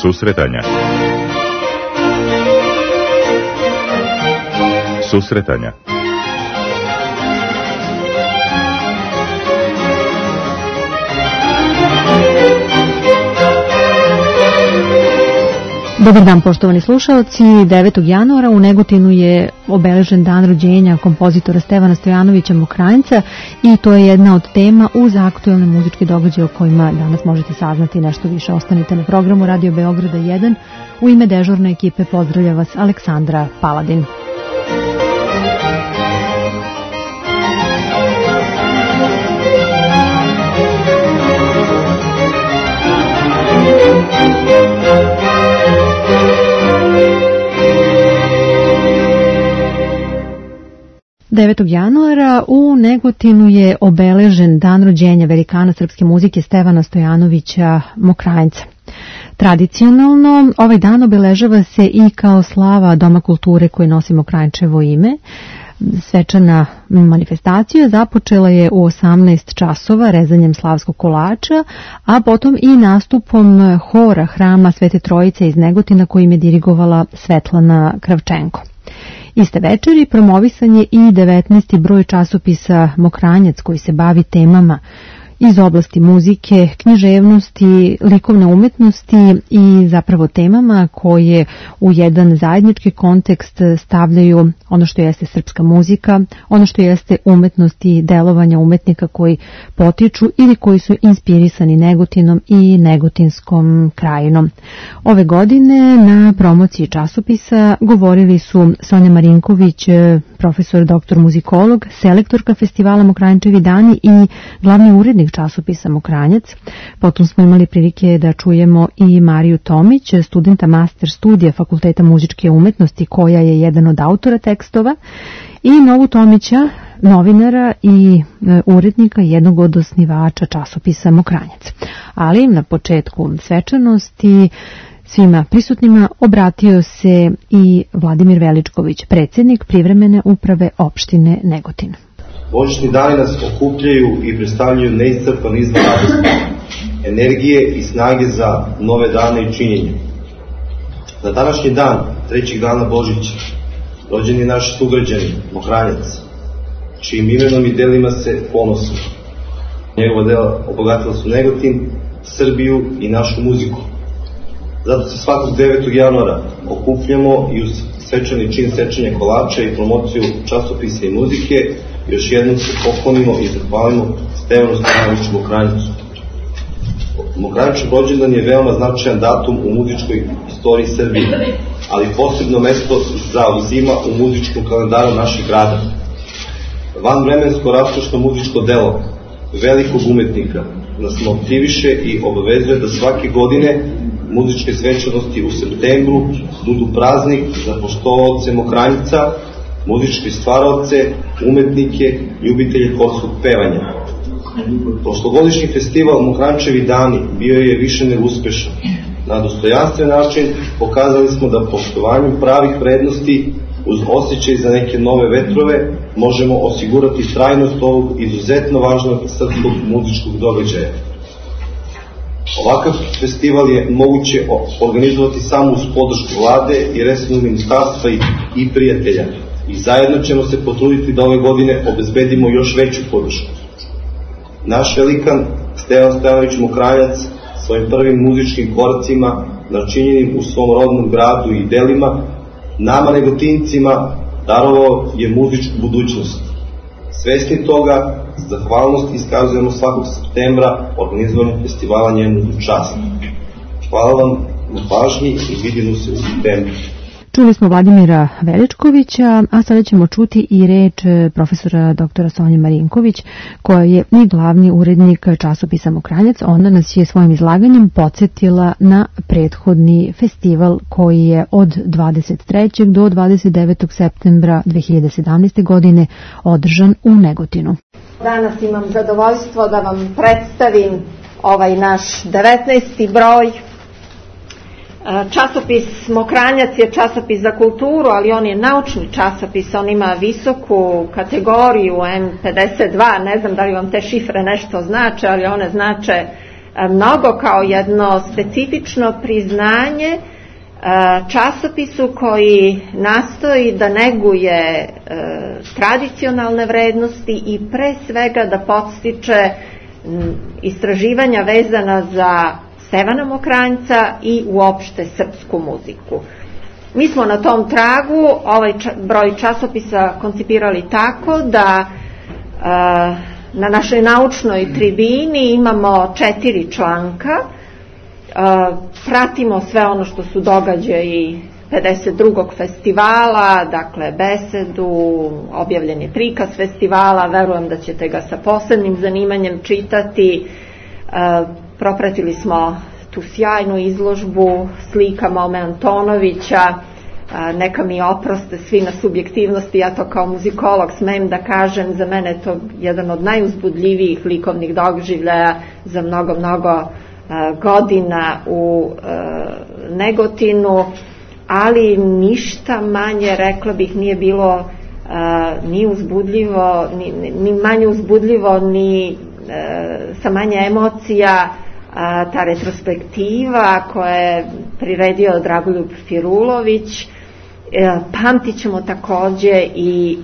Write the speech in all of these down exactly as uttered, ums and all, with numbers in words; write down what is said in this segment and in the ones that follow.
Susretanja. Susretanja. Dobar dan, poštovani slušaoci. devetog januara u Negotinu je obeležen dan rođenja kompozitora Stevana Stojanovića Mokranjca i to je jedna od tema uz aktuelne muzičke događaje o kojima danas možete saznati nešto više. Ostanite na programu Radio Beograda jedan. U ime dežurne ekipe pozdravlja vas Aleksandra Paladin. devetog januara u Negotinu je obeležen dan rođenja velikana srpske muzike Stevana Stojanovića Mokranjca. Tradicionalno ovaj dan obeležava se i kao slava Doma kulture koji nosi Mokranjčevo ime. Svečana manifestacija započela je u osamnaest časova rezanjem slavskog kolača, a potom i nastupom hora Hrama Svete Trojice iz Negotina kojim je dirigovala Svetlana Kravčenko. Iste večeri promovisan je i devetnaesti broj časopisa Mokranjac koji se bavi temama iz oblasti muzike, književnosti, likovne umetnosti i zapravo temama koje u jedan zajednički kontekst stavljaju ono što jeste srpska muzika, ono što jeste umetnost i delovanja umetnika koji potiču ili koji su inspirisani Negotinom i negotinskom krajinom. Ove godine na promociji časopisa govorili su Sonja Marinković, profesor doktor muzikolog, selektorka festivala Mokranjčevi dani i glavni urednik časopisa Mokranjac. Potom smo imali prilike da čujemo i Mariju Tomić, studenta master studija Fakulteta muzičke umetnosti koja je jedan od autora tekstova, i Novu Tomića, novinara i urednika, jednog od osnivača časopisa Mokranjac. Ali na početku svečanosti svima prisutnima obratio se i Vladimir Veličković, predsjednik privremene uprave opštine Negotin. Božićni dani nas okupljaju i predstavljaju neiscrpan izvor radosti, energije i snage za nove dane i činjenja. Na današnji dan, trećeg dana Božića, rođen je naš sugrađanin Mokranjac, čijim imenom i delima se ponosimo. Njegova dela obogatila su Negotin, Srbiju i našu muziku. Zato se svakog devetog januara okupljamo i uz svečani čin sečenja kolača i promociju časopisa i muzike još jednom se poklonimo i zahvalimo Stevanu Stojanoviću Mokranjcu. Mokranjčev rođendan je veoma značajan datum u muzičkoj istoriji Srbije, ali posebno mesto zauzima u muzičkom kalendaru našeg grada. Vanvremensko raskošno muzičko delo velikog umetnika nas motiviše i obavezuje da svake godine muzičke svečanosti u septembru budu praznik za poštovaoce Mokranjca, muzičke stvaraoce, umetnike, ljubitelje horskog pevanja. Prošlogodišnji festival Mokranjčevi dani bio je više nego uspešan. Na dostojanstven način pokazali smo da poštovanjem pravih vrednosti uz osjećaj za neke nove vetrove možemo osigurati trajnost ovog izuzetno važnog srpskog muzičkog događaja. Ovakav festival je moguće organizovati samo uz podršku vlade i resornog ministarstva i, i prijatelja. I zajedno ćemo se potruditi da ove godine obezbedimo još veću podršku. Naš velikan Stevan Stojanović Mokranjac svojim prvim muzičkim koracima načinjenim u svom rodnom gradu i delima nama Negotincima darovao je muzičku budućnost. Svesni toga, zahvalnost iskazujemo svakog septembra organizovanjem festivala njemu u čast. Hvala vam na pažnji i vidimo se u septembru. Čuli smo Vladimira Veličkovića, a sada ćemo čuti i reč profesora doktora Sonje Marinković, koja je i glavni urednik časopisa Mokranjac. Ona nas je svojim izlaganjem podsjetila na prethodni festival koji je od dvadeset trećeg do dvadeset devetog septembra dve hiljade sedamnaeste. godine održan u Negotinu. Danas imam zadovoljstvo da vam predstavim ovaj naš devetnaesti broj. Časopis Mokranjac je časopis za kulturu, ali on je naučni časopis, on ima visoku kategoriju M pedeset dva, ne znam da li vam te šifre nešto znače, ali one znače mnogo kao jedno specifično priznanje časopisu koji nastoji da neguje tradicionalne vrednosti i pre svega da podstiče istraživanja vezana za Stevana Mokranjca i uopšte srpsku muziku. Mi smo na tom tragu ovaj broj časopisa koncipirali tako da na našoj naučnoj tribini imamo četiri članka, pratimo sve ono što su događaji pedeset drugog festivala, dakle besedu, objavljen je prikaz festivala, verujem da ćete ga sa posebnim zanimanjem čitati. Propratili smo tu sjajnu izložbu slika Mome Antonovića, neka mi oproste svi na subjektivnosti, ja to kao muzikolog smem da kažem, za mene je to jedan od najuzbudljivijih likovnih doživljaja za mnogo, mnogo godina u Negotinu, ali ništa manje, rekla bih, nije bilo ni uzbudljivo, ni, ni manje uzbudljivo, ni sa manje emocija ta retrospektiva koja je priredio Dragoljub Firulović. Pamtit ćemo takođe i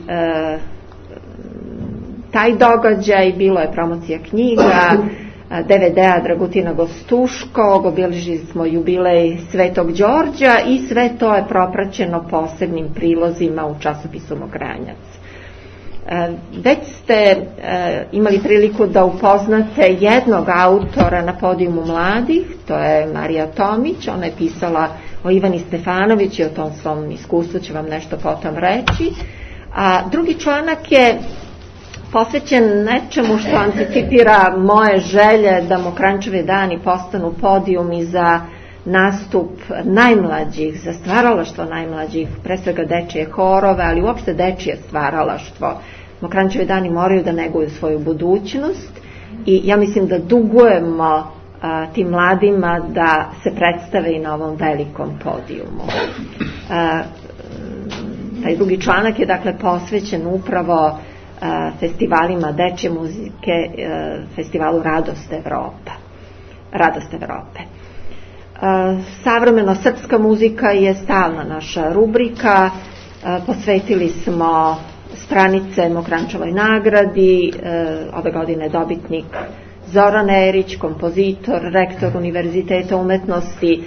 taj događaj, bilo je promocija knjiga, de ve de-a Dragutina Gostuškog, obilježili smo jubilej Svetog Đorđa i sve to je propraćeno posebnim prilozima u časopisu Mokranjac. Već ste imali priliku da upoznate jednog autora na podijumu mladih, to je Marija Tomić, ona je pisala o Ivani Stefanović i o tom svom iskustvu će vam nešto potom reći. A drugi članak je posvećen nečemu što anticipira moje želje da Mokranjčevi dani postanu podijumi za nastup najmlađih, za stvaralaštvo najmlađih, pre svega dečije horove, ali uopšte dečije stvaralaštvo. Mokranjčevi dani moraju da neguju svoju budućnost i ja mislim da dugujemo a, tim mladima da se predstave i na ovom velikom podijumu. A, taj drugi članak je dakle posvećen upravo a, festivalima dečje muzike, a, festivalu Radost Evropa. Radost Evrope. Savremeno srpska muzika je stalna naša rubrika, posvetili smo stranice Mokranjčevoj nagradi, ove godine dobitnik Zoran Erić, kompozitor, rektor Univerziteta umetnosti.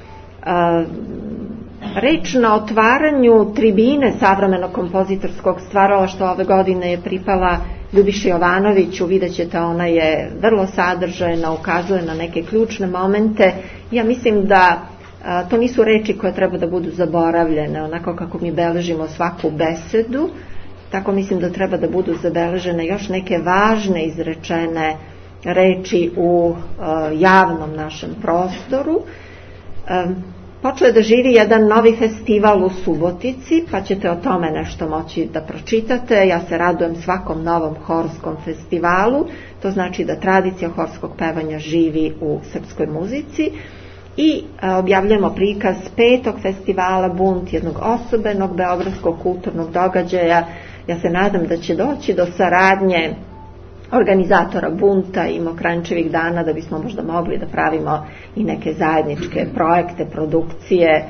Reč na otvaranju tribine savremenog kompozitorskog stvaralaštva ove godine je pripala Ljubiši Jovanoviću, vidjet ćete, ona je vrlo sadržajna, ukazuje na neke ključne momente. Ja mislim da a, to nisu reči koje treba da budu zaboravljene, onako kako mi beležimo svaku besedu, tako mislim da treba da budu zabeležene još neke važne izrečene reči u a, javnom našem prostoru. A, Počeo je da živi jedan novi festival u Subotici, pa ćete o tome nešto moći da pročitate. Ja se radujem svakom novom horskom festivalu, to znači da tradicija horskog pevanja živi u srpskoj muzici. I a, objavljamo prikaz petog festivala Bunt, jednog osobenog beogradskog kulturnog događaja. Ja se nadam da će doći do saradnje organizatora Bunta i Mokranjčevih dana da bismo možda mogli da pravimo i neke zajedničke projekte, produkcije, e,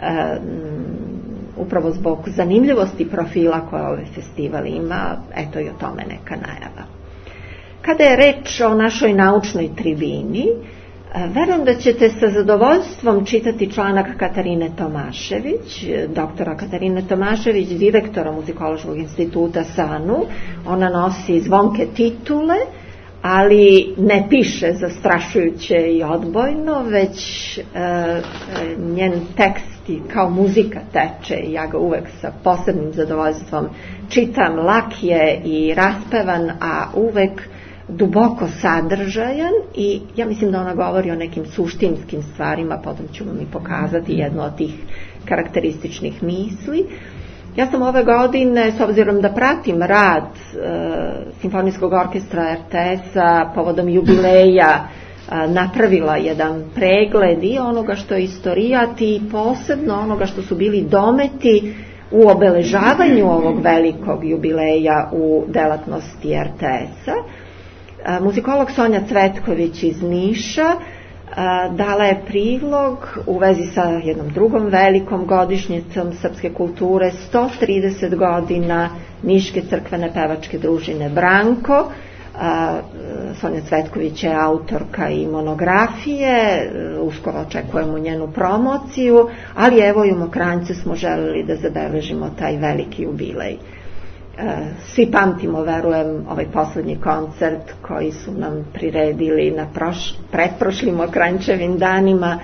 upravo zbog zanimljivosti profila koje ovaj festival ima, eto i o tome neka najava. Kada je reč o našoj naučnoj tribini, verujem da ćete sa zadovoljstvom čitati članak Katarine Tomašević, doktora Katarine Tomašević, direktora Muzikološkog instituta SANU. Ona nosi zvonke titule, ali ne piše zastrašujuće i odbojno, već e, njen tekst kao muzika teče i ja ga uvek sa posebnim zadovoljstvom čitam. Lak je i raspevan, a uvek duboko sadržajan i ja mislim da ona govori o nekim suštinskim stvarima, potom ću vam i pokazati jednu od tih karakterističnih misli. Ja sam ove godine, s obzirom da pratim rad e, Simfonijskog orkestra er te es-a povodom jubileja, e, napravila jedan pregled i onoga što je istorijat i posebno onoga što su bili dometi u obeležavanju ovog velikog jubileja u delatnosti er te es-a. Muzikolog Sonja Cvetković iz Niša dala je prilog u vezi sa jednom drugom velikom godišnjicom srpske kulture, sto trideset godina Niške crkvene pevačke družine Branko. Sonja Cvetković je autorka i monografije, uskoro očekujemo njenu promociju, ali evo i u Mokranjcu smo želeli da zabeležimo taj veliki jubilej. Svi pamtimo, verujem, ovaj poslednji koncert koji su nam priredili na proš, pretprošlim Mokranjčevim danima.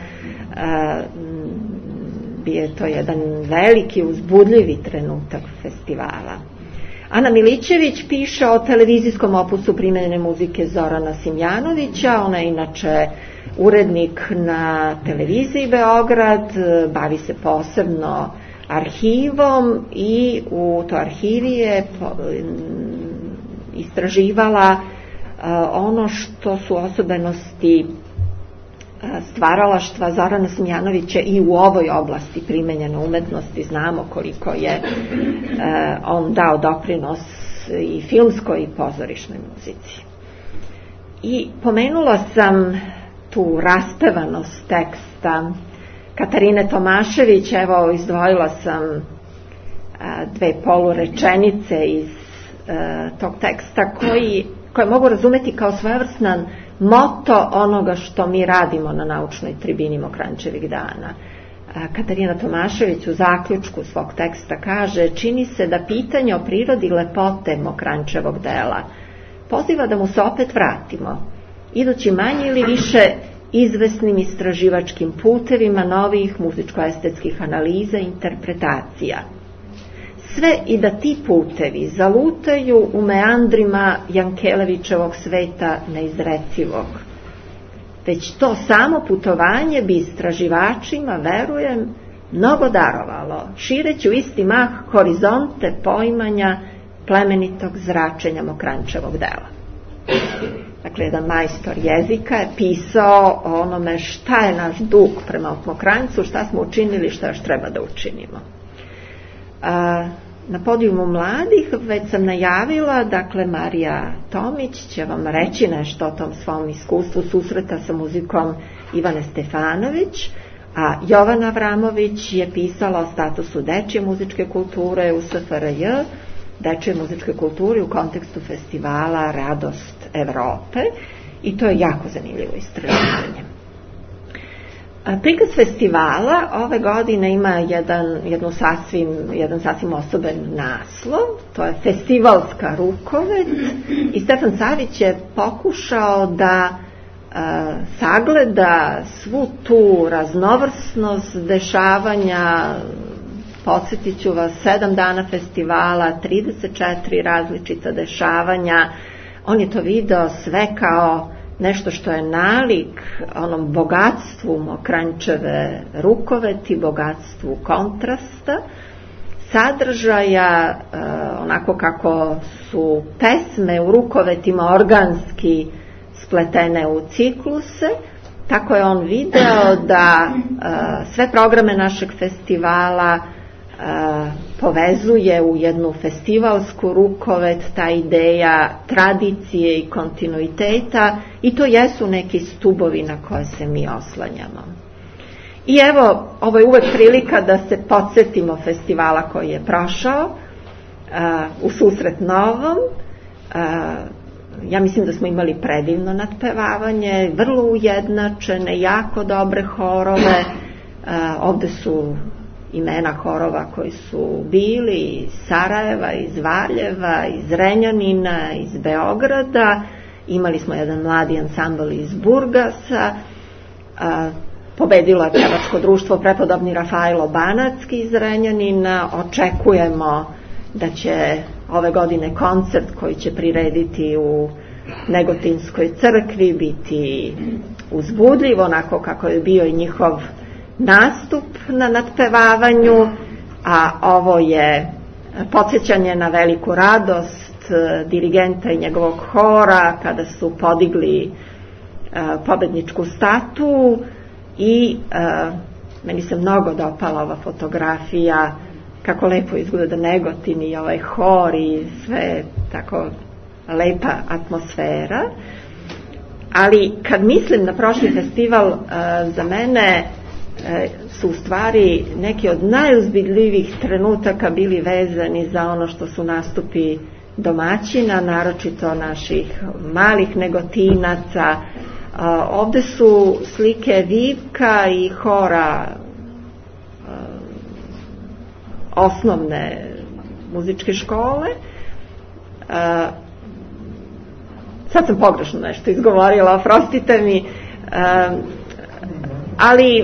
Bio je to jedan veliki, uzbudljivi trenutak festivala. Ana Milićević piše o televizijskom opusu primenjene muzike Zorana Simjanovića. Ona je inače urednik na televiziji Beograd, bavi se posebno arhivom i u to arhivi je istraživala ono što su osobenosti stvaralaštva Zorana Simjanovića i u ovoj oblasti primenjene umetnosti. Znamo koliko je on dao doprinos i filmskoj i pozorišnoj muzici. I pomenula sam tu raspevanost teksta Katarine Tomašević. Evo, izdvojila sam dve polurečenice iz tog teksta koji, koje mogu razumeti kao svojevrstan moto onoga što mi radimo na naučnoj tribini Mokranjčevih dana. Katarina Tomašević u zaključku svog teksta kaže: čini se da pitanje o prirodi lepote Mokranjčevog dela poziva da mu se opet vratimo, idući manje ili više izvesnim istraživačkim putevima novih muzičko-estetskih analiza i interpretacija. Sve i da ti putevi zalutaju u meandrima Jankelevićevog sveta neizrecivog. Već to samo putovanje bi istraživačima, verujem, mnogo darovalo, šireći u isti mah horizonte poimanja plemenitog zračenja Mokranjčevog dela. Dakle, jedan majstor jezika je pisao o onome šta je naš dug prema Mokranjcu, šta smo učinili, šta još treba da učinimo. Na podijumu mladih već sam najavila, dakle Marija Tomić će vam reći nešto o tom svom iskustvu susreta sa muzikom Ivane Stefanović, a Jovana Avramović je pisala o statusu dečje muzičke kulture u S F R J, dečje muzičke kulture u kontekstu festivala Radost Evrope, i to je jako zanimljivo istraživanje. Prikaz festivala ove godine ima jedan, jednu sasvim, jedan sasvim osoben naslov, to je Festivalska rukovet, i Stefan Savić je pokušao da a, sagleda svu tu raznovrsnost dešavanja. Podsjetit ću vas, sedam dana festivala, trideset četiri različita dešavanja. On je to video sve kao nešto što je nalik onom bogatstvu Mokranjčeve rukoveti, bogatstvu kontrasta, sadržaja, onako kako su pesme u rukovetima organski spletene u cikluse. Tako je on video da sve programe našeg festivala povezuje u jednu festivalsku rukovet, ta ideja tradicije i kontinuiteta, i to jesu neki stubovi na koje se mi oslanjamo. I evo, ovo je uvek prilika da se podsjetimo festivala koji je prošao, u susret novom. Ja mislim da smo imali predivno nadpevavanje, vrlo ujednačene, jako dobre horove. Ovde su imena horova koji su bili iz Sarajeva, iz Valjeva, iz Renjanina, iz Beograda. Imali smo jedan mladi ansambl iz Burgasa. Pobedilo je pevačko društvo Prepodobni Rafailo Banatski iz Renjanina. Očekujemo da će ove godine koncert koji će prirediti u Negotinskoj crkvi biti uzbudljiv, onako kako je bio i njihov nastup na nadpevavanju, a ovo je podsjećanje na veliku radost dirigenta i njegovog hora kada su podigli pobedničku statu. I meni se mnogo dopala ova fotografija, kako lepo izgleda Negotin i ovaj hor i sve tako lepa atmosfera, ali kad mislim na prošli festival, za mene su u stvari neki od najuzbudljivijih trenutaka bili vezani za ono što su nastupi domaćina, naročito naših malih Negotinaca. Ovde su slike Vivka i hora osnovne muzičke škole. Sad sam pogrešno nešto izgovorila, oprostite mi, ali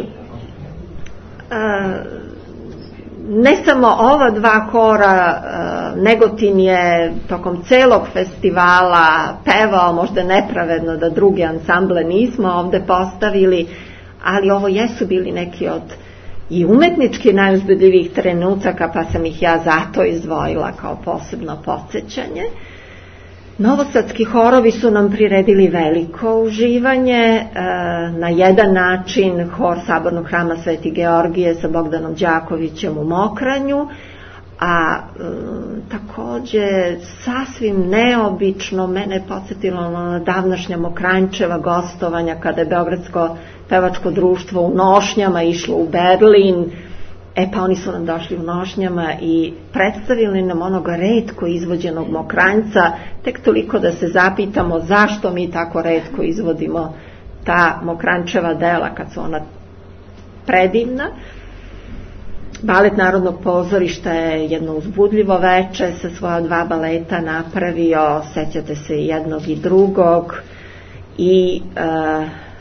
ne samo ova dva hora, Negotin je tokom celog festivala pevao, možda nepravedno da druge ansamble nismo ovde postavili, ali ovo jesu bili neki od i umetnički najuzbudljivijih trenutaka, pa sam ih ja zato izdvojila kao posebno podsjećanje. Novosadski horovi su nam priredili veliko uživanje, na jedan način hor Sabornog hrama Sveti Georgije sa Bogdanom Đakovićem u Mokranju, a takođe sasvim neobično mene podsjetilo na davnašnja Mokranjčeva gostovanja kada je Beogradsko pevačko društvo u nošnjama išlo u Berlin. E pa oni su nam došli u nošnjama i predstavili nam onog retko izvođenog Mokranjca, tek toliko da se zapitamo zašto mi tako retko izvodimo ta Mokranjčeva dela kad su ona predivna. Balet Narodnog pozorišta je jedno uzbudljivo veče sa svoja dva baleta napravio, sećate se jednog i drugog, i uh,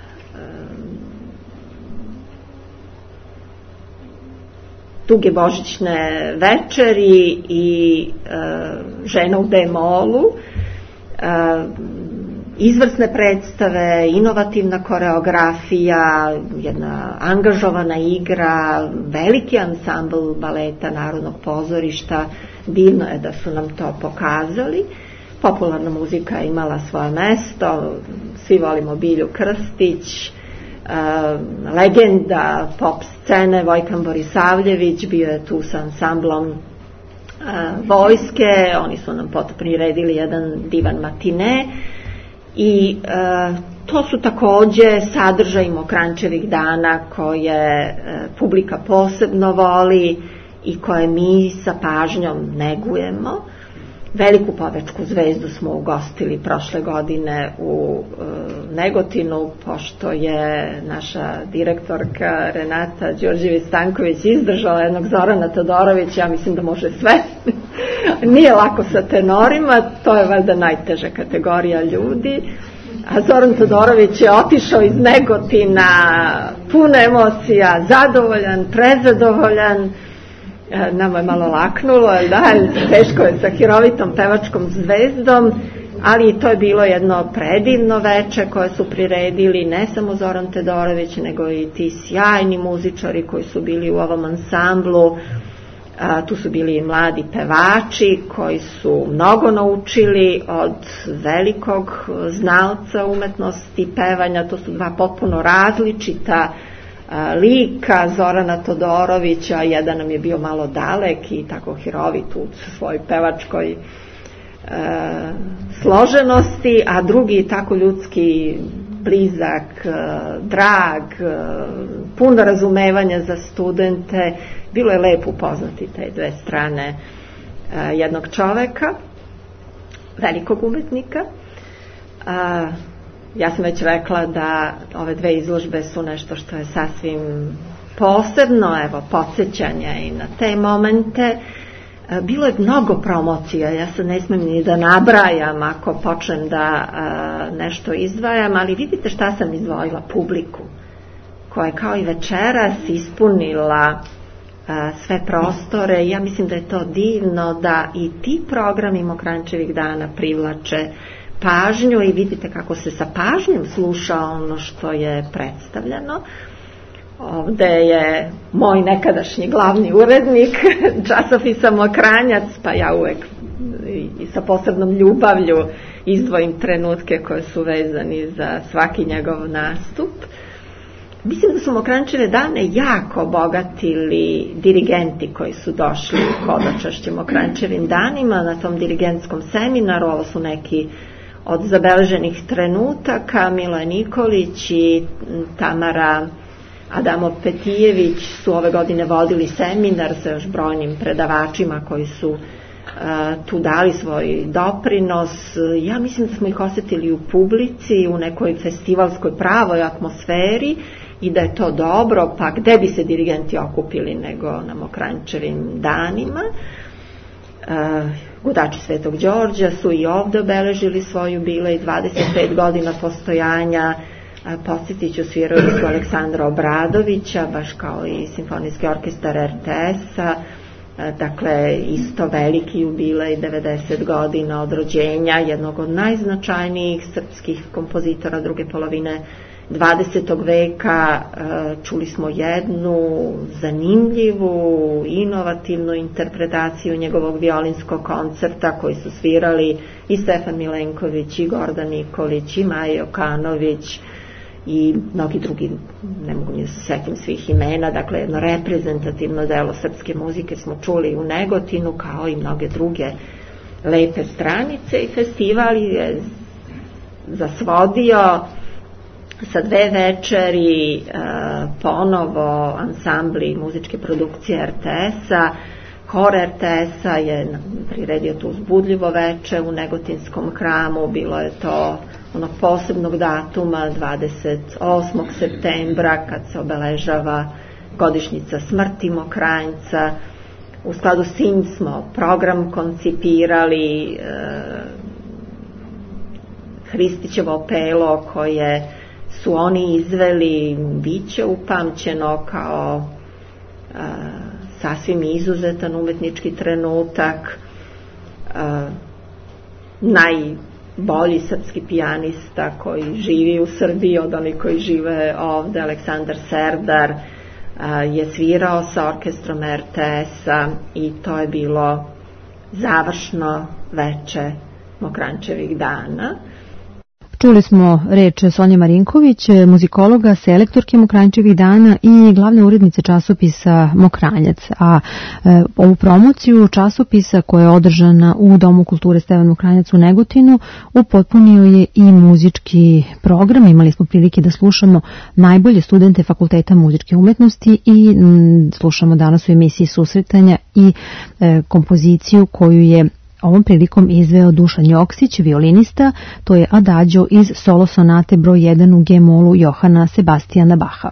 Duge božićne večeri i uh, Žena u D-molu, uh, izvrsne predstave, inovativna koreografija, jedna angažovana igra, veliki ansambl baleta Narodnog pozorišta, divno je da su nam to pokazali. Popularna muzika je imala svoje mesto, svi volimo Bilju Krstić, Uh, legenda pop scene Vojkan Borisavljević bio je tu sa ansamblom uh, Vojske, oni su nam potom priredili jedan divan matine i uh, to su takođe sadržaj Mokranjčevih dana koje uh, publika posebno voli i koje mi sa pažnjom negujemo. Veliku pevečku zvezdu smo ugostili prošle godine u e, Negotinu, pošto je naša direktorka Renata Đorđević-Stanković izdržala jednog Zorana Todorovića, ja mislim da može sve. Nije lako sa tenorima, to je valjda najteža kategorija ljudi. A Zoran Todorović je otišao iz Negotina pun emocija, zadovoljan, prezadovoljan. Nama je malo laknulo, da, teško je sa hirovitom pevačkom zvezdom, ali to je bilo jedno predivno veče koje su priredili ne samo Zoran Todorović, nego i ti sjajni muzičari koji su bili u ovom ansamblu. A, tu su bili i mladi pevači koji su mnogo naučili od velikog znalca umetnosti pevanja. To su dva potpuno različita lika Zorana Todorovića, jedan nam je bio malo dalek i tako hirovit u svojoj pevačkoj e, složenosti, a drugi tako ljudski, blizak, e, drag, e, puno razumevanja za studente. Bilo je lepo upoznati te dve strane e, jednog čoveka, velikog umetnika. A, Ja sam već rekla da ove dve izložbe su nešto što je sasvim posebno, evo, podsjećanja i na te momente. Bilo je mnogo promocija, ja se ne smem ni da nabrajam ako počnem da a, nešto izdvajam, ali vidite šta sam izdvojila, publiku, koja je kao i večeras ispunila a, sve prostore. Ja mislim da je to divno da i ti programi Mokranjčevih dana privlače pažnju i vidite kako se sa pažnjom sluša ono što je predstavljeno. Ovde je moj nekadašnji glavni urednik časopisa Mokranjac, pa ja uvek i sa posebnom ljubavlju izdvojim trenutke koje su vezani za svaki njegov nastup. Mislim da su Mokranjčeve dane jako obogatili dirigenti koji su došli u hodočašće Mokranjčevim danima na tom dirigentskom seminaru. Ovo su neki od zabeleženih trenutaka. Miloje Nikolić i Tamara Adamov-Petijević su ove godine vodili seminar sa još brojnim predavačima koji su uh, tu dali svoj doprinos. Ja mislim da smo ih osetili u publici, u nekoj festivalskoj pravoj atmosferi i da je to dobro, pa gde bi se dirigenti okupili nego na Mokranjčevim danima. Uh, Gudači Svetog Đorđa su i ovde obeležili svoj jubilej, dvadeset pet godina postojanja. Podsjetit ću, svirali su Aleksandra Obradovića, baš kao i Simfonijski orkestar er te es-a, dakle isto veliki jubilej, devedeset godina od rođenja jednog od najznačajnijih srpskih kompozitora druge polovine dvadesetog veka. Čuli smo jednu zanimljivu, inovativnu interpretaciju njegovog violinskog koncerta koji su svirali i Stefan Milenković, i Gordan Nikolić, i Maja Jokanović i mnogi drugi, ne mogu ni da se setim svih imena. Dakle, jedno reprezentativno delo srpske muzike smo čuli u Negotinu, kao i mnoge druge lepe stranice, i festival je zasvodio sa dve večeri, ponovo ansambli muzičke produkcije er te es-a. Hor er te es-a je priredio to uzbudljivo veče u Negotinskom hramu. Bilo je to onog posebnog datuma, dvadeset osmog septembra, kad se obeležava godišnjica smrti Mokranjca. U skladu s tim smo program koncipirali, e, Hristićevo pelo koje su oni izveli biće upamćeno kao e, sasvim izuzetan umetnički trenutak. E, najbolji srpski pijanista koji živi u Srbiji od onih koji žive ovde, Aleksandar Serdar, e, je svirao sa orkestrom er te es-a i to je bilo završno veče Mokranjčevih dana. Čuli smo reč Sonje Marinković, muzikologa, selektorke Mokranjčevih dana i glavne urednice časopisa Mokranjac. A e, ovu promociju časopisa koja je održana u Domu kulture Stevan Mokranjac u Negotinu upotpunio je i muzički program. Imali smo prilike da slušamo najbolje studente Fakulteta muzičke umetnosti i m, slušamo danas u emisiji Susretanja i e, kompoziciju koju je ovom prilikom izveo Dušan Joksić, violinista. To je Adagio iz solo sonate broj jedan u G-molu Johana Sebastijana Baha.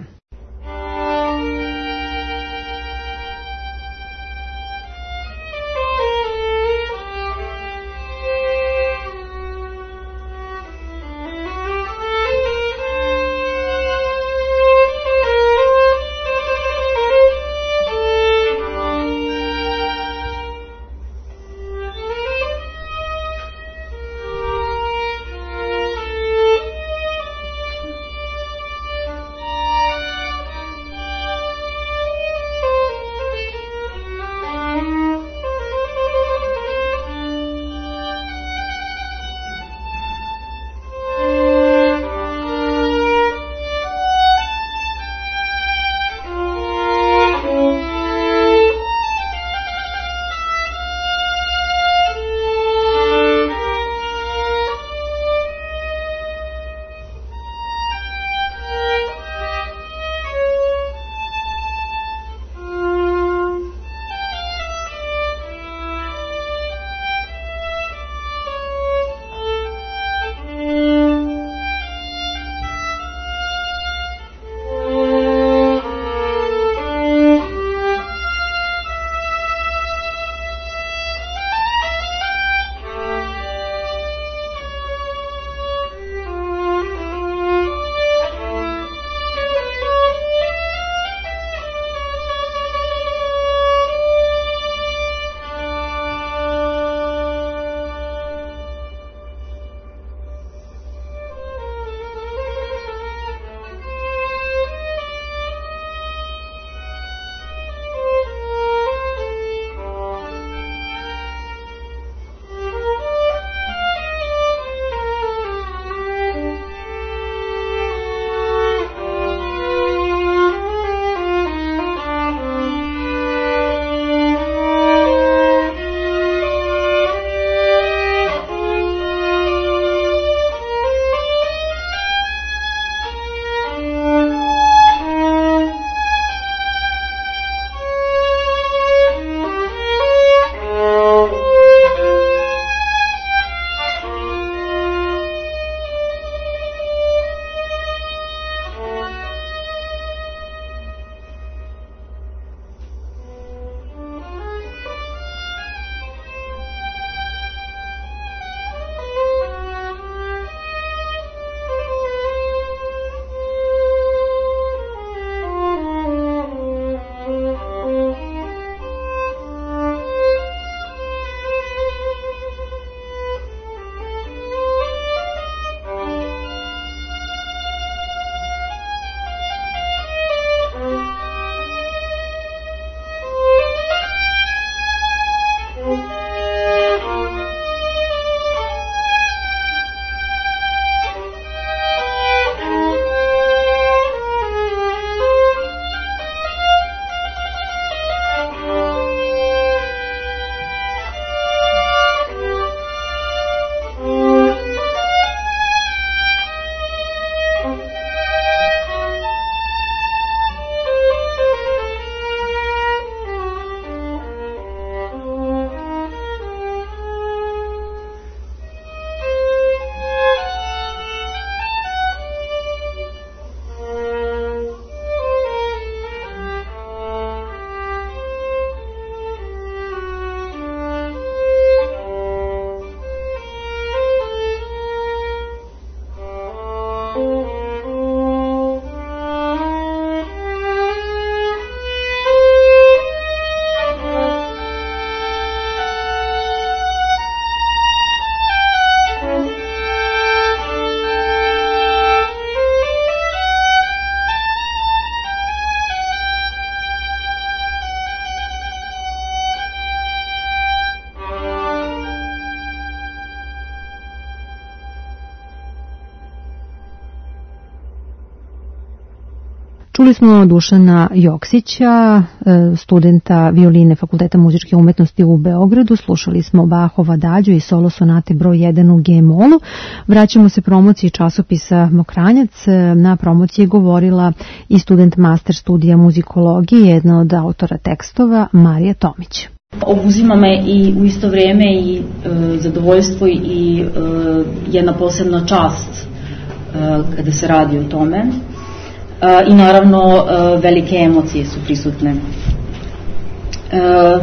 Čuli smo Dušana Joksića, studenta violine Fakulteta muzičke umetnosti u Beogradu. Slušali smo Bachova Adagio i solo sonate broj jedan u G-molu. Vraćamo se promociji časopisa Mokranjac. Na promociji je govorila i student master studija muzikologije, jedna od autora tekstova, Marija Tomić. Obuzima me i u isto vrijeme i e, zadovoljstvo i e, jedna posebna čast e, kada se radi o tome. E, I naravno e, velike emocije su prisutne. E,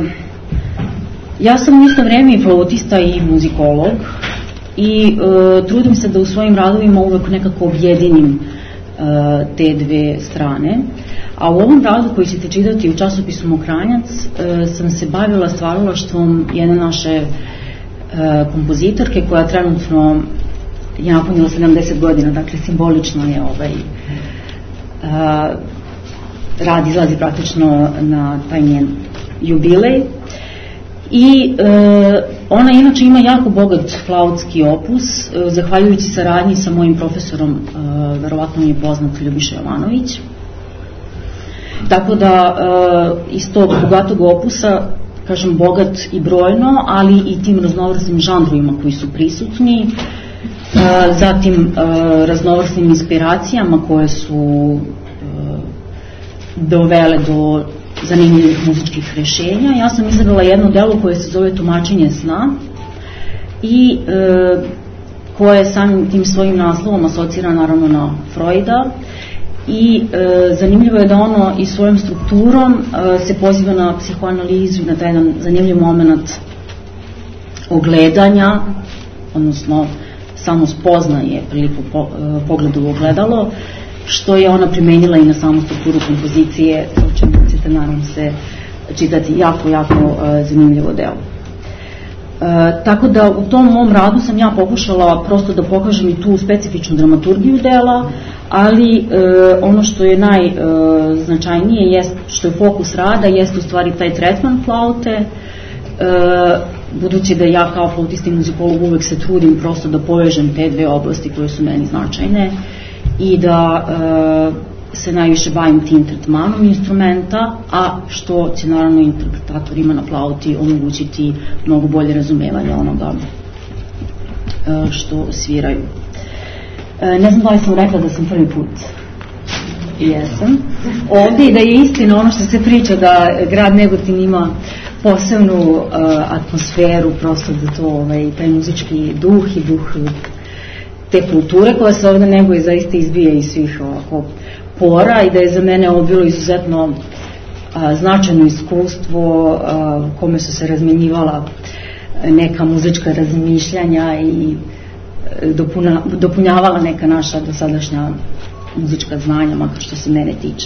ja sam u isto vrijeme i flautista i muzikolog i e, trudim se da u svojim radovima uvek nekako objedinim e, te dve strane. A u ovom radu koji ćete čitati u časopisu Mokranjac e, sam se bavila stvaralaštvom jedne naše e, kompozitorke koja trenutno je napunila sedamdeset godina, dakle simbolično je ovaj e, rad izlazi praktično na taj njen jubilej. I e, ona inače ima jako bogat flautski opus, e, zahvaljujući saradnji sa mojim profesorom, e, verovatno mi je poznat Ljubiša Jovanović. Tako da e, iz tog bogatog opusa, kažem bogat i brojno, ali i tim raznovrsnim žanrovima koji su prisutni, e, zatim e, raznovrsnim inspiracijama koje su e, dovele do zanimljivih muzičkih rješenja. Ja sam izabrala jedno delo koje se zove Tumačenje sna i e, koje samim tim svojim naslovom asocira naravno na Freuda. I e, zanimljivo je da ono i svojom strukturom e, se poziva na psihoanalizu, na taj jedan zanimljiv moment ogledanja, odnosno samo spoznaje priliku po, e, pogledu u ogledalo, što je ona primenila i na samu strukturu kompozicije, o čemu ćete naravno se čitati jako, jako e, zanimljivo delo. E, tako da u tom mom radu sam ja pokušala prosto da pokažem i tu specifičnu dramaturgiju dela, ali e, ono što je najznačajnije, e, jest, što je fokus rada, jeste u stvari taj tretman flaute, e, budući da ja kao flautista i muzikolog uvek se trudim prosto da povežem te dve oblasti koje su meni značajne i da e, se najviše bavim tim tretmanom instrumenta, a što će naravno interpretatorima na flauti omogućiti mnogo bolje razumevanje onoga e, što sviraju. Ne znam da li sam rekla da sam prvi put. Jesam. Ovdje i da je istina ono što se priča da grad Negotin ima posebnu uh, atmosferu, prosto da to ovaj, taj muzički duh i duh te kulture koja se ovdje neguje zaista izbija iz svih ovako pora i da je za mene ovo bilo izuzetno uh, značajno iskustvo uh, kome su se razmenjivala neka muzička razmišljanja i Dopuna, dopunjavala neka naša dosadašnja muzička znanja, makar što se mene tiče.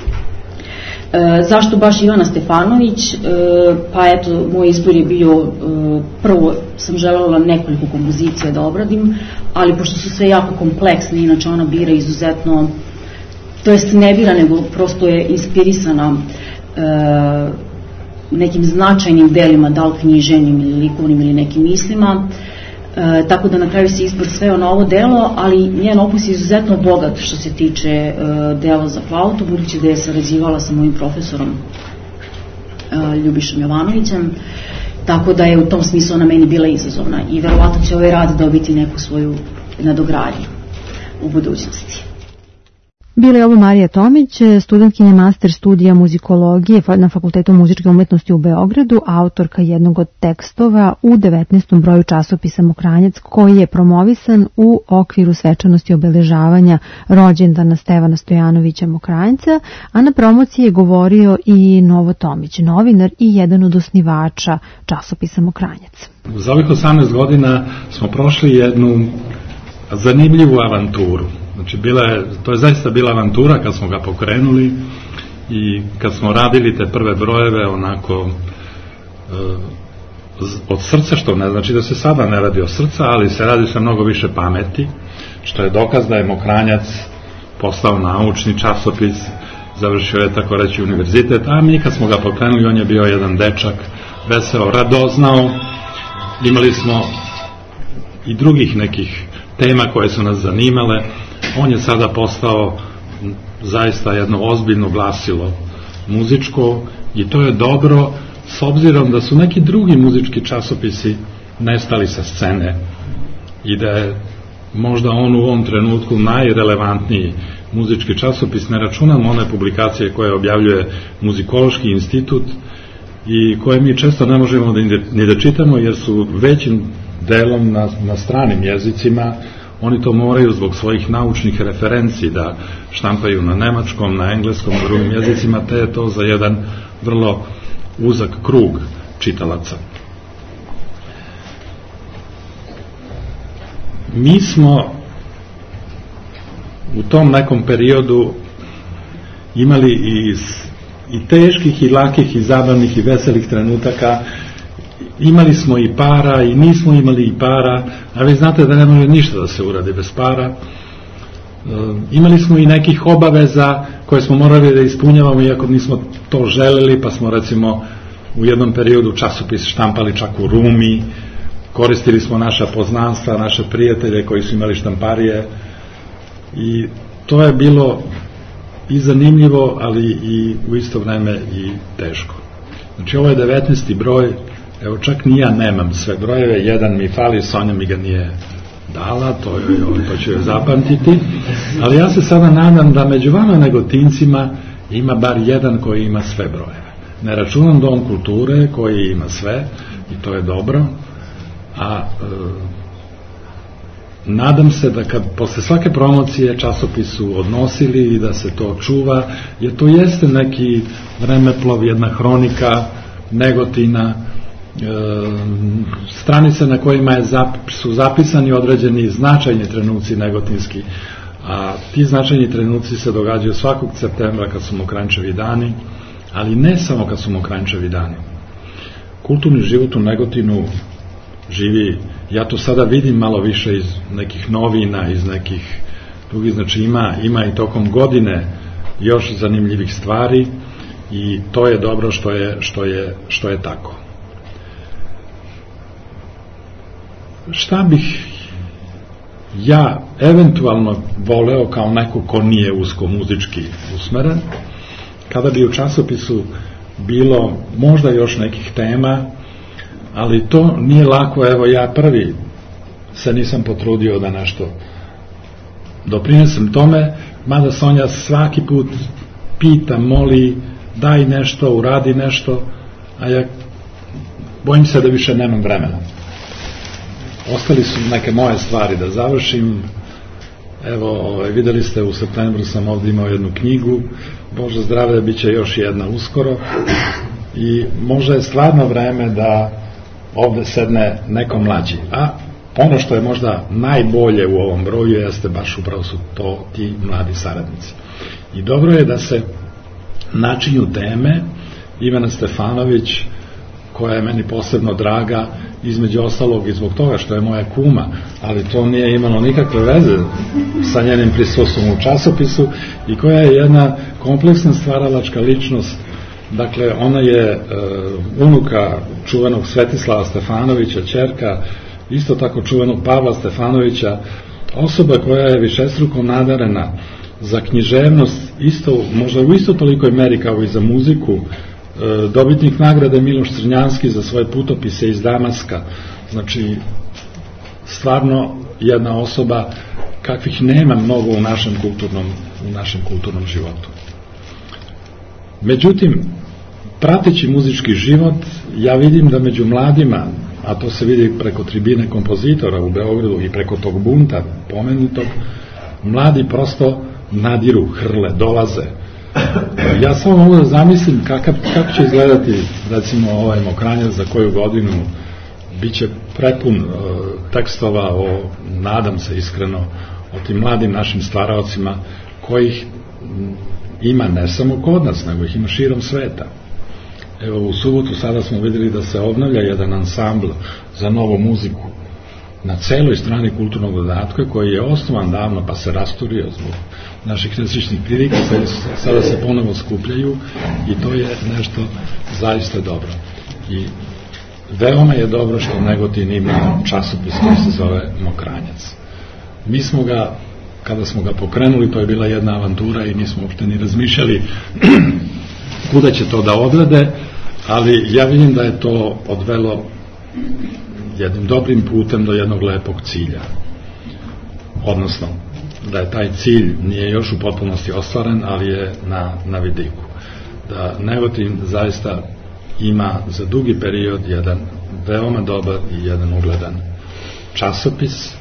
E, zašto baš Ivana Stefanović? E, pa eto, moj izbor je bio, e, prvo sam željela nekoliko kompozicija da obradim, ali pošto su sve jako kompleksne, inače ona bira izuzetno, to jest ne bira, nego prosto je inspirisana e, nekim značajnim delima, da li knjiženim ili likovnim ili nekim mislima. E, tako da na kraju se izbor sveo na ovo delo, ali njen opus je izuzetno bogat što se tiče e, dela za flautu, budući da je sarađivala sa mojim profesorom e, Ljubišom Jovanovićem, tako da je u tom smislu ona meni bila izazovna i verovatno će ovaj rad dobiti neku svoju nadogradnju u budućnosti. Bila je ovo Marija Tomić, studentkinja master studija muzikologije na Fakultetu muzičke umetnosti u Beogradu, autorka jednog od tekstova u devetnaestom broju časopisa Mokranjac, koji je promovisan u okviru svečanosti obeležavanja rođendana Stevana Stojanovića Mokranjca, a na promociji je govorio i Novo Tomić, novinar i jedan od osnivača časopisa Mokranjac. Za ovih osamnaest godina smo prošli jednu zanimljivu avanturu. Znači, bila je, to je zaista bila avantura kad smo ga pokrenuli i kad smo radili te prve brojeve onako e, od srca, što ne znači da se sada ne radi od srca, ali se radi sa mnogo više pameti, što je dokaz da je Mokranjac postao naučni časopis, završio je tako reći univerzitet, a mi kad smo ga pokrenuli on je bio jedan dečak, veseo, radoznao, imali smo i drugih nekih tema koje su nas zanimale. On je sada postao zaista jedno ozbiljno glasilo muzičko i to je dobro s obzirom da su neki drugi muzički časopisi nestali sa scene i da je možda on u ovom trenutku najrelevantniji muzički časopis, ne računam one publikacije koje objavljuje Muzikološki institut i koje mi često ne možemo da, ni da čitamo jer su većim delom na, na stranim jezicima. Oni to moraju zbog svojih naučnih referenci da štampaju na nemačkom, na engleskom, na drugim jezicima, te je to za jedan vrlo uzak krug čitalaca. Mi smo u tom nekom periodu imali i, i teških i lakih i zabavnih i veselih trenutaka. Imali smo i para i nismo imali i para, a vi znate da ne može ništa da se uradi bez para. E, imali smo i nekih obaveza koje smo morali da ispunjavamo iako nismo to želeli, pa smo recimo u jednom periodu časopis štampali čak u Rumi, koristili smo naša poznanstva, naše prijatelje koji su imali štamparije i to je bilo i zanimljivo, ali i u isto vreme i teško. Znači ovo je devetnaesti broj, evo čak ni ja nemam sve brojeve, jedan mi fali, Sonja mi ga nije dala, to, je, to ću joj zapamtiti, ali ja se sada nadam da među vama Negotincima ima bar jedan koji ima sve brojeve. Ne računam Dom kulture koji ima sve i to je dobro, a e, nadam se da kad posle svake promocije časopisu odnosili i da se to čuva, jer to jeste neki vremeplov, jedna hronika Negotina, e, stranice na kojima je zap, su zapisani određeni značajni trenuci negotinski, a ti značajni trenuci se događaju svakog septembra kad su Mokranjčevi dani, ali ne samo kad su Mokranjčevi dani. Kulturni život u Negotinu živi, ja to sada vidim malo više iz nekih novina, iz nekih drugih, znači ima, ima i tokom godine još zanimljivih stvari i to je dobro što je, što je, što je tako. Šta bih ja eventualno voleo kao neko ko nije usko muzički usmeren, kada bi u časopisu bilo možda još nekih tema, ali to nije lako, evo ja prvi se nisam potrudio da nešto doprinesem tome, mada Sonja svaki put pita, moli, daj nešto, uradi nešto, a ja bojim se da više nemam vremena. Ostali su neke moje stvari da završim. Evo, videli ste, u septembru sam ovdje imao jednu knjigu, Bože zdravlje, bit će još jedna uskoro i možda je stvarno vreme da ovde sedne neko mlađi. A ono što je možda najbolje u ovom broju jeste baš upravo su to ti mladi saradnici. I dobro je da se načinju teme. Ivana Stefanović, koja je meni posebno draga, između ostalog i zbog toga što je moja kuma, ali to nije imalo nikakve veze sa njenim prisustvom u časopisu i koja je jedna kompleksna stvaralačka ličnost. Dakle, ona je uh, unuka čuvenog Svetislava Stefanovića, ćerka isto tako čuvenog Pavla Stefanovića, osoba koja je višestruko nadarena za književnost, isto, možda u isto tolikoj meri kao i za muziku, uh, dobitnik nagrade Miloš Crnjanski za svoje putopise iz Damaska. Znači, stvarno jedna osoba kakvih nema mnogo u našem kulturnom, u našem kulturnom životu. Međutim, prateći muzički život, ja vidim da među mladima, a to se vidi preko tribine kompozitora u Beogradu i preko tog bunta pomenutog, mladi prosto nadiru, hrle, dolaze. Ja samo mogu da zamislim kakav, kako će izgledati, recimo, ovaj Mokranjac za koju godinu. Biće prepun uh, tekstova o, nadam se iskreno, o tim mladim našim stvaraocima kojih ima ne samo kod nas, nego ih ima širom sveta. Evo, u subotu sada smo vidjeli da se obnavlja jedan ansambl za novu muziku na celoj strani kulturnog dodatka koji je osnovan davno pa se rasturio zbog naših nesrećnih prilika, sada se ponovo skupljaju i to je nešto zaista dobro. I veoma je dobro što Negotin ima časopis koji se zove Mokranjac. Mi smo ga kada smo ga pokrenuli, to je bila jedna avantura i nismo uopšte ni razmišljali kuda će to da odvede, ali ja vidim da je to odvelo jednim dobrim putem do jednog lepog cilja. Odnosno, da je taj cilj nije još u potpunosti ostvaren, ali je na, na vidiku. Da Negotin zaista ima za dugi period jedan veoma dobar i jedan ugledan časopis,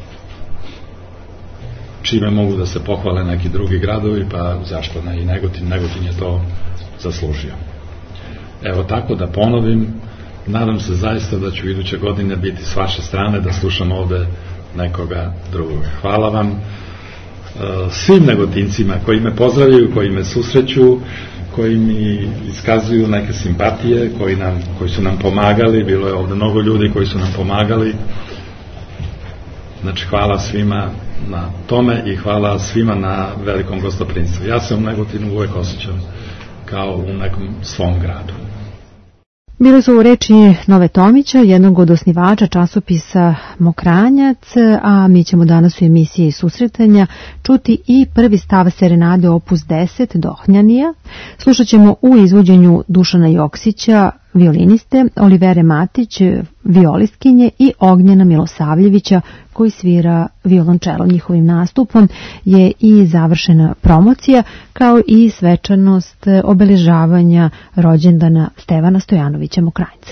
čime mogu da se pohvale neki drugi gradovi, pa zašto ne i Negotin. Negotin je to zaslužio. Evo, tako da ponovim, nadam se zaista da ću iduće godine biti s vaše strane da slušam ovde nekoga drugoga. Hvala vam svim Negotincima koji me pozdravljaju, koji me susreću, koji mi iskazuju neke simpatije, koji, nam, koji su nam pomagali. Bilo je ovde mnogo ljudi koji su nam pomagali. Znači, hvala svima na tome i hvala svima na velikom gostoprimstvu. Ja se u Negotinu uvek osjećam kao u nekom svom gradu. Bile su u reči Nove Tomića, jednog od osnivača časopisa Mokranjac, a mi ćemo danas u emisiji Susretanja čuti i prvi stav serenade opus deset Dohnjanija. Slušat ćemo u izvođenju Dušana Joksića, violiniste, Olivere Matić, violistkinje i Ognjena Milosavljevića koji svira violončelo. Njihovim nastupom je i završena promocija kao i svečanost obeležavanja rođendana Stevana Stojanovića Mokranjca.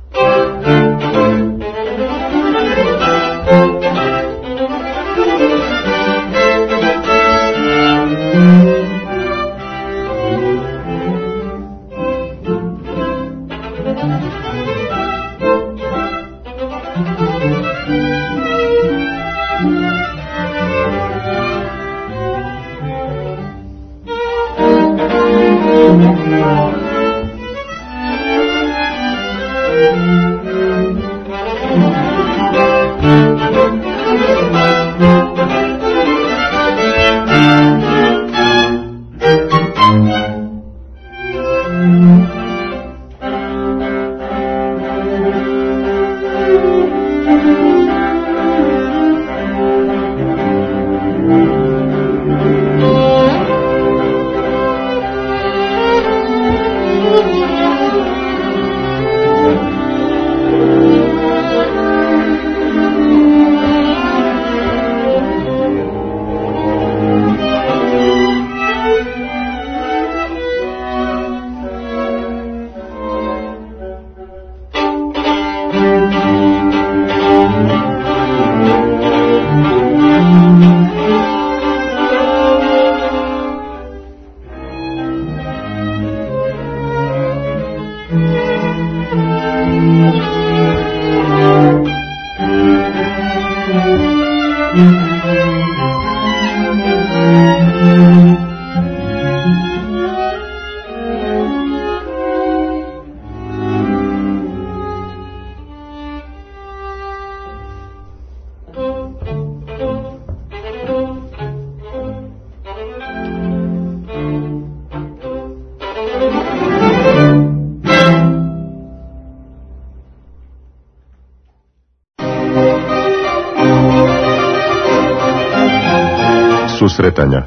Susretanja.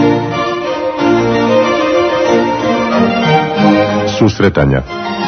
Susretanja.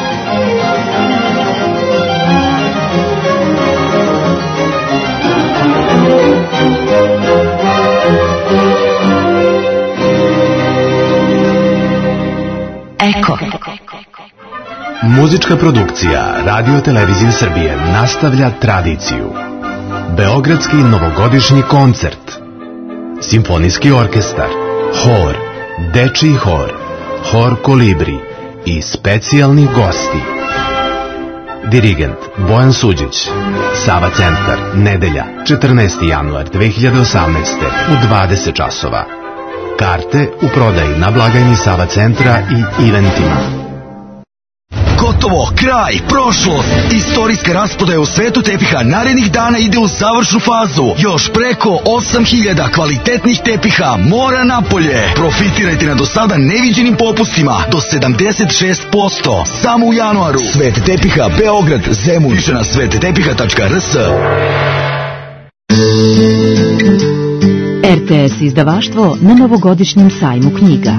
Eko. Muzička produkcija Radio Televizije Srbije nastavlja tradiciju. Beogradski novogodišnji koncert. Simfonijski orkestar, hor, dečiji hor, hor Kolibri i specijalni gosti. Dirigent Bojan Suđić. Sava centar, nedelja, četrnaesti januar dve hiljade osamnaeste u dvadeset časova. Karte u prodaji na blagajni Sava centra i eventima. Gotovo, kraj, prošlost. Istorijska rasprodaja u svetu tepiha narednih dana ide u završnu fazu. Još preko osam hiljada kvalitetnih tepiha mora napolje. Profitirajte na do sada neviđenim popustima do sedamdeset šest posto. Samo u januaru. Svet tepiha Beograd, Zemun. Više na svet tepiha tačka r s. R T S izdavaštvo na novogodišnjem sajmu knjiga.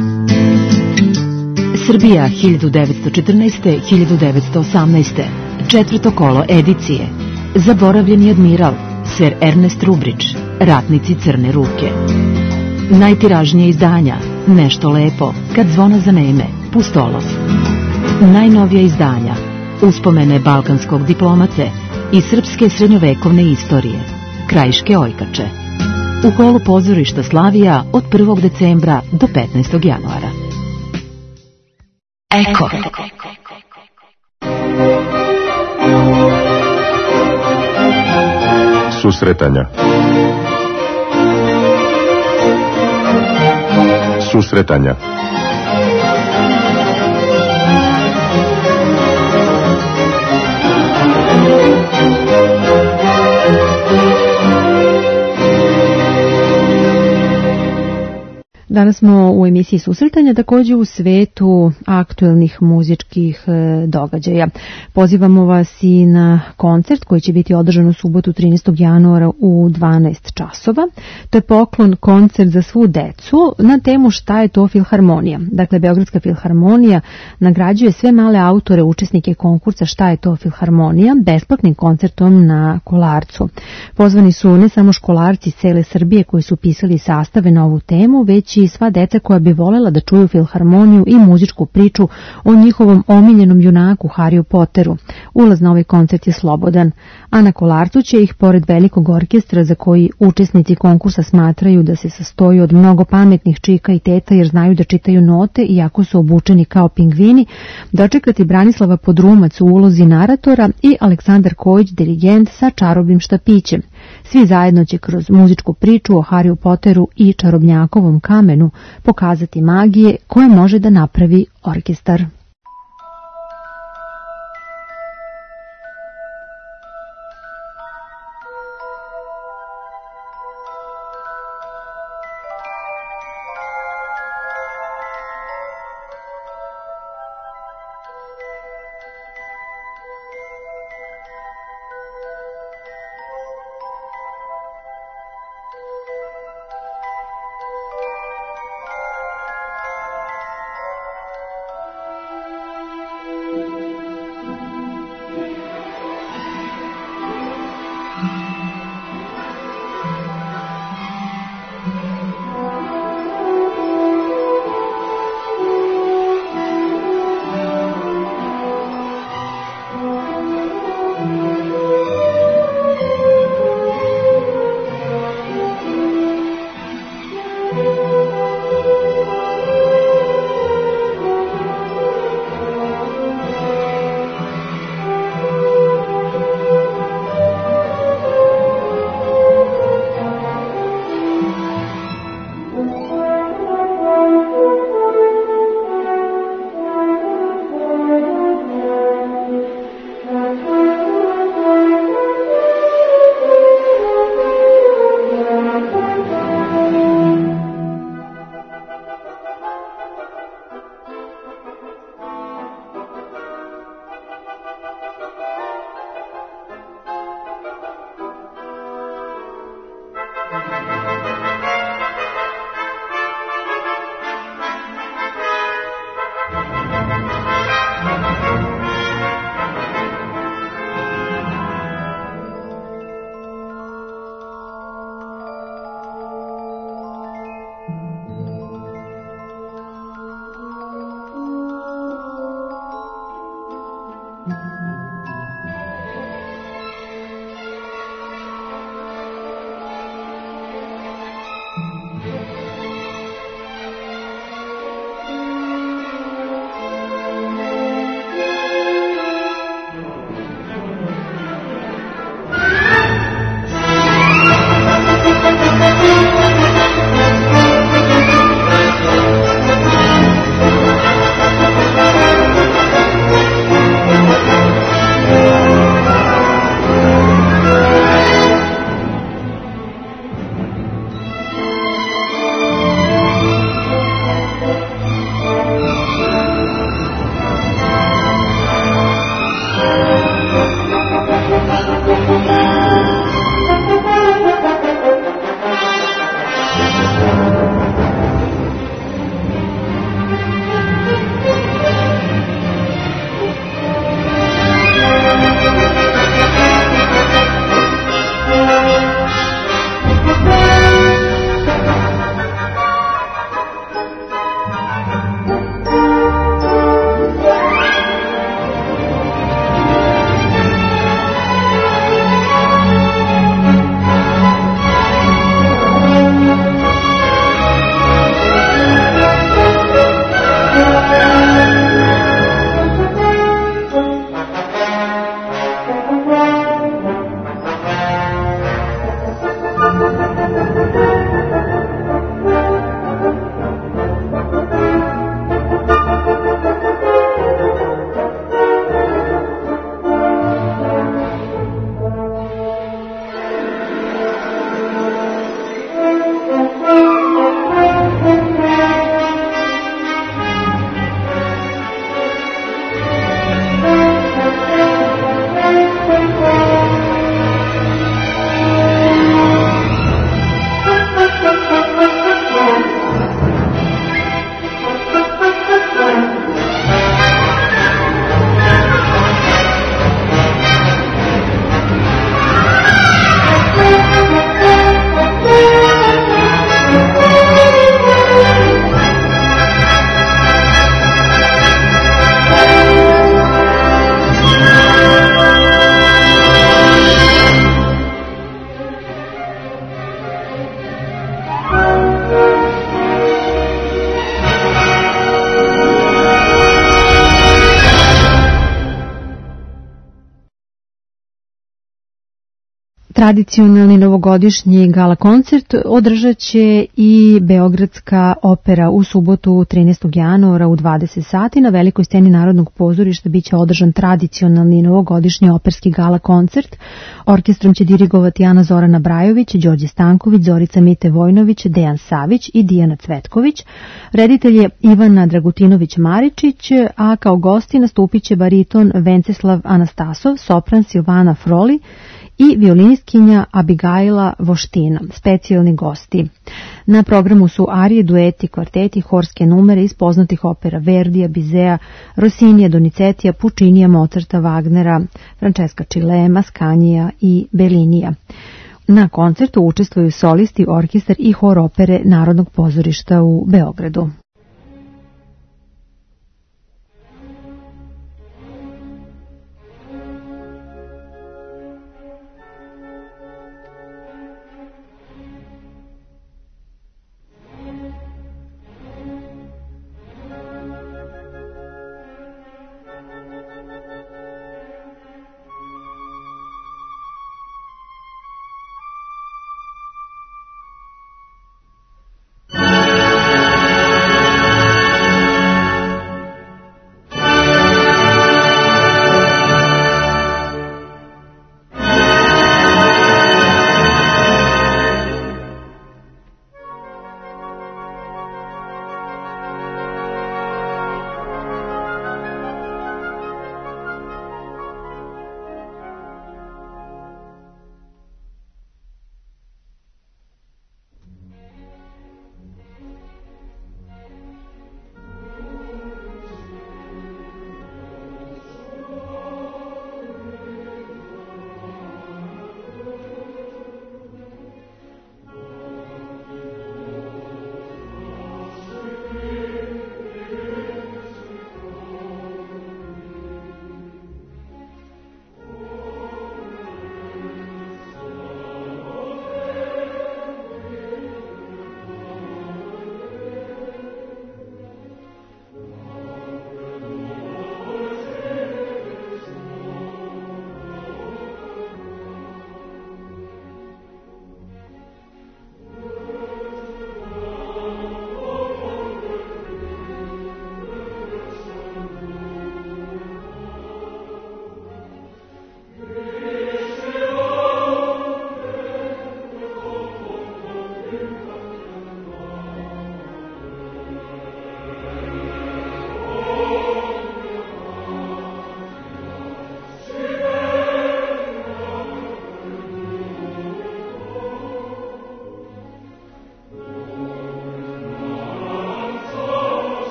Srbija hiljadu devetsto četrnaeste do hiljadu devetsto osamnaeste. Četvrto kolo edicije. Zaboravljeni admiral, ser Ernest Rubrić, Ratnici crne ruke. Najtiražnije izdanja, Nešto lepo, Kad zvona zaneme, Pustolov. Najnovija izdanja, Uspomene balkanskog diplomate i srpske srednjovekovne istorije, Krajiške ojkače. U holu pozorišta Slavija od prvog decembra do petnaestog januara. Eko. Susretanja. Susretanja. Danas smo u emisiji Susretanja također u svetu aktuelnih muzičkih događaja. Pozivamo vas i na koncert koji će biti održan u subotu trinaestog januara u dvanaest časova. To je poklon koncert za svu decu na temu šta je to filharmonija. Dakle, Beogradska filharmonija nagrađuje sve male autore, učesnike konkursa Šta je to filharmonija besplatnim koncertom na Kolarcu. Pozvani su ne samo školarci iz cele Srbije koji su pisali sastave na ovu temu, već i sva deca koja bi volela da čuju filharmoniju i muzičku priču o njihovom omiljenom junaku Hariju Potteru. Ulaz na ovaj koncert je slobodan, a na Kolarcu će ih, pored velikog orkestra za koji učesnici konkursa smatraju da se sastoji od mnogo pametnih čika i teta jer znaju da čitaju note iako su obučeni kao pingvini, dočekati Branislava Podrumac u ulozi naratora i Aleksandar Kojić, dirigent sa čarobnim štapićem. Svi zajedno će kroz muzičku priču o Hariju Potteru i čarobnjakovom kamenu pokazati magije koje može da napravi orkestar. Tradicionalni novogodišnji gala koncert održat će i Beogradska opera u subotu trinaestog januara u dvadeset sati. Na velikoj sceni Narodnog pozorišta biće održan tradicionalni novogodišnji operski gala koncert. Orkestrom će dirigovati Ana Zorana Brajović, Đorđe Stanković, Zorica Mite Vojnović, Dejan Savić i Dijana Cvetković. Reditelj je Ivana Dragutinović-Maričić, a kao gosti nastupit će bariton Venceslav Anastasov, sopran Silvana Froli i violinistkinja Abigaila Voština, specijalni gosti. Na programu su arije, dueti, kvarteti, horske numere iz poznatih opera Verdija, Bizea, Rossinija, Donizetija, Pučinija, Mozarta, Wagnera, Francesca Chile, Mascanija i Bellinija. Na koncertu učestvuju solisti, orkestar i hor opere Narodnog pozorišta u Beogradu. Thank you.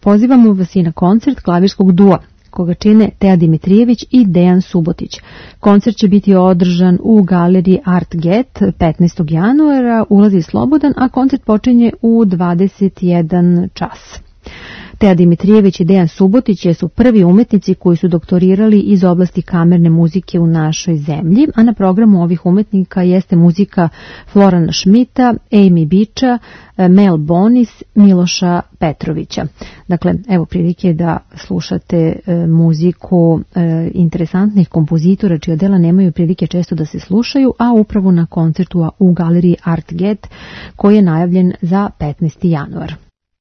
Pozivamo vas i na koncert klavirskog dua koga čine Teja Dimitrijević i Dejan Subotić. Koncert će biti održan u galeriji Art Get petnaestog januara, ulaz je slobodan, a koncert počinje u dvadeset jedan čas. Teja Dimitrijević i Dejan Subotić su prvi umetnici koji su doktorirali iz oblasti kamerne muzike u našoj zemlji, a na programu ovih umetnika jeste muzika Florana Šmita, Amy Biča, Mel Bonis, Miloša Petrovića. Dakle, evo prilike da slušate e, muziku e, interesantnih kompozitora čija dela nemaju prilike često da se slušaju, a upravo na koncertu u galeriji Art Get koji je najavljen za petnaesti januar.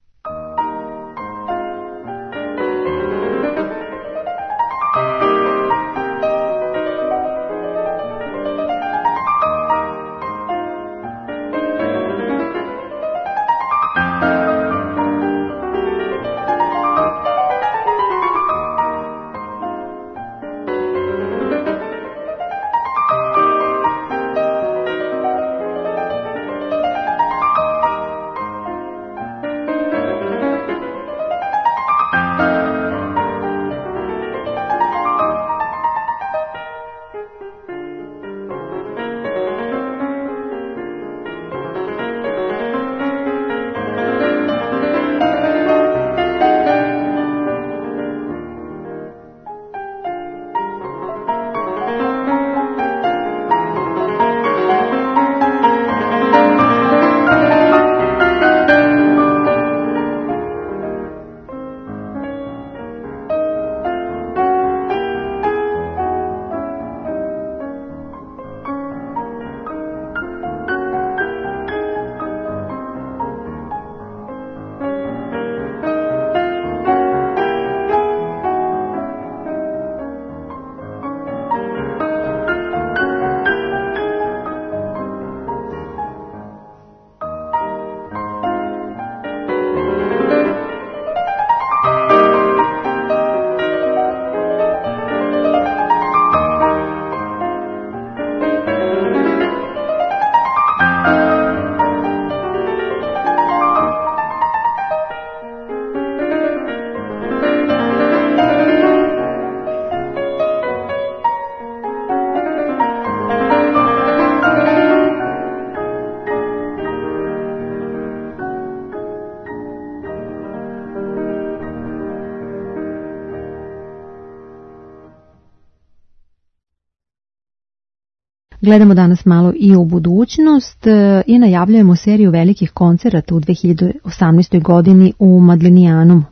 Gledamo danas malo i u budućnost i najavljujemo seriju velikih koncerata u dve hiljade osamnaestoj godini u Madlenijanumu.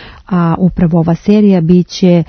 A upravo ova serija bit će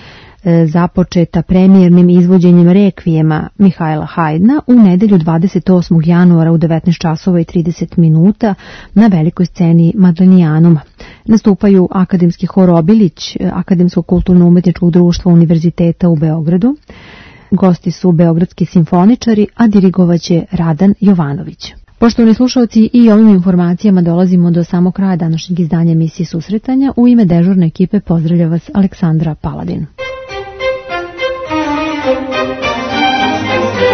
započeta premijernim izvođenjem rekvijema Mihajla Hajdna u nedelju dvadeset osmog januara u devetnaest časova i trideset minuta na velikoj sceni Madlenijanuma. Nastupaju akademski hor Obilić, Akademskog kulturno-umetničkog društva Univerziteta u Beogradu. Gosti su beogradski simfoničari, a dirigovaće Radan Jovanović. Poštovani slušalci, i ovim informacijama dolazimo do samog kraja današnjeg izdanja emisije Susretanja. U ime dežurne ekipe pozdravlja vas Aleksandra Paladin.